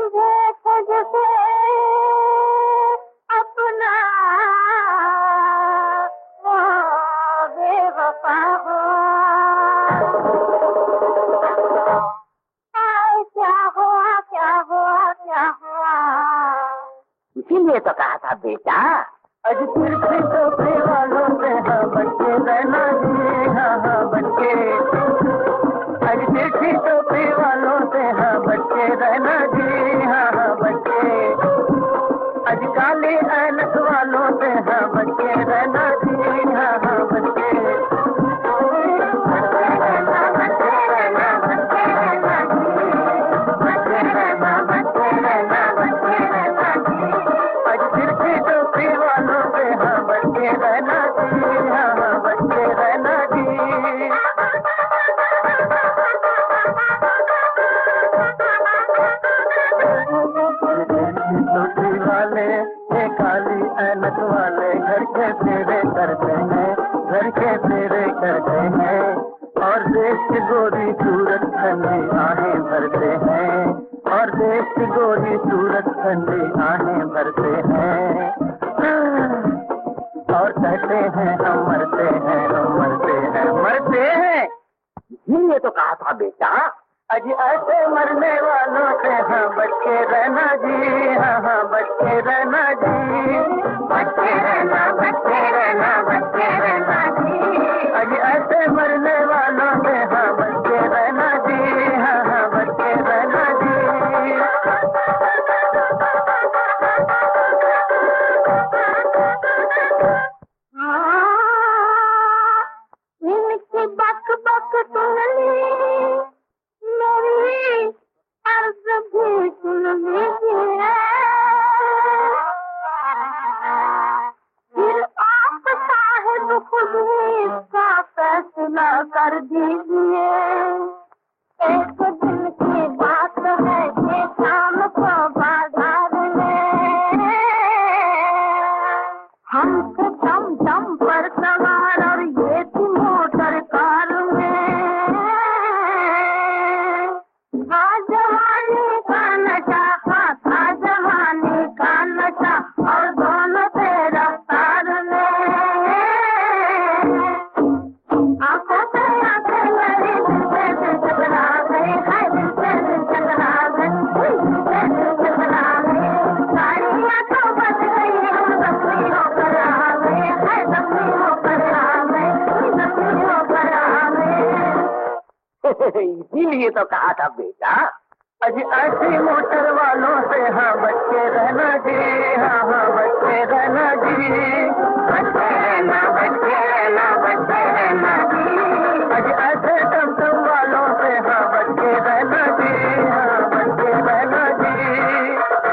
इसीलिए तो कहा था बेटा, अज फिर टोपी वालों से हाँ बच्चे रहना जी, हाँ हाँ बच्चे। अज फिर टोपी वालों से हाँ बच्चे रहना जी, हाँ हाँ बच्चे। अज काले ऐनक वालों से हाँ बच्चे रहना जी, हाँ हाँ बच्चे। काली ऐनक वाले घर के फेरे करते हैं, घर के फेरे करते हैं, और देश की गोरी सूरत ठंडी आहें भरते हैं, और देश की गोरी सूरत ठंडी आहें भरते हैं, और कहते हैं हम मरते हैं, हम मरते हैं, मरते हैं। इसीलिए तो कहा था बेटा, अज ऐसे मरने वालों से हाँ बच्चे रहना जी, हाँ हाँ बच्चे रहना जी, बच्चे रहना, बच्चे रहना, बच्चे रहना जी। अज ऐसे मरने वालों से हाँ बच्चे रहना जी, हाँ हाँ बच्चे रहना जी। इनकी बक बक सुन ली, मेरी अर्ज भी सुन लीजिए, फिर आप साहिब खुद ही इसका फैसला कर दीजिए। एक दिन की बात है कि शाम को बाजार में हम दम दम पर सवार और ये थी मोटर कार में, था जवानी का नशा, था जवानी का नशा, और दोनों से रफ्तार में आंखों से आंखें मेरी दिल से दिल टकरा गई, है दिल से दिल टकरा गई, दिल से दिल टकरा गई, साड़ियाँ तो बच गई, हम जख्मी होकर आ गए, है जख्मी होकर आ गए, जख्मी होकर आ गए। इसीलिए तो कहा था बेटा, अज ऐसी मोटर वालों से हाँ बच्चे रहना जी, हाँ हाँ बच्चे रहना जी, बच्चे रहना, बच्चे रहना, बच्चे रहना जी। अज ऐसे टमटम वालों से हाँ बच्चे रहना जी, हाँ बच्चे रहना जी।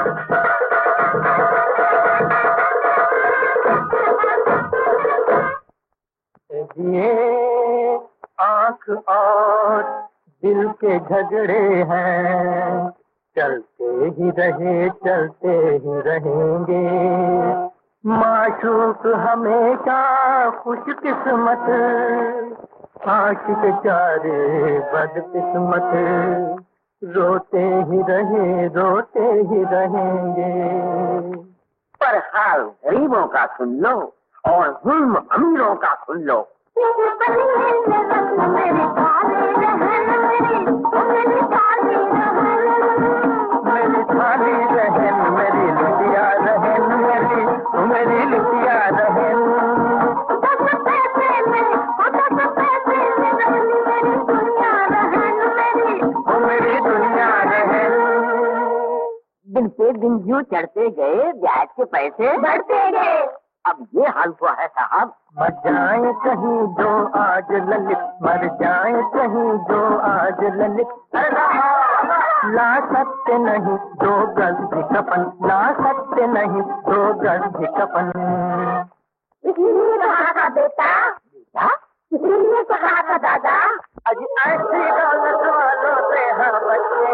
ये आँख और दिल के झगड़े हैं, चलते ही रहे चलते ही रहेंगे, माशूक हमेशा खुशकिस्मत, आशिक चारे बदकिस्मत, रोते ही रहेंगे। पर हाल गरीबों का सुन लो और जुल्म अमीरों का सुन लो। मेरी थाली रहन मेरी लुटिया रहन मेरी, मेरी लुटिया रहन। मेरी दुनिया रहन। दिन पे दिन यूं चढ़ते गए, ब्याज के पैसे बढ़ते गए। अब ये हाल हुआ है साहब, मर जाए कहीं जो आज ललित, मर जाए कहीं जो आज ललित, ला सकते नहीं दो गज भी कफन, ला सकते नहीं दो गज भी कफन। इसीलिए कहा था बेटा, इसीलिए कहा था दादा, अज ऐसी दौलत वालों से हाँ बच्चे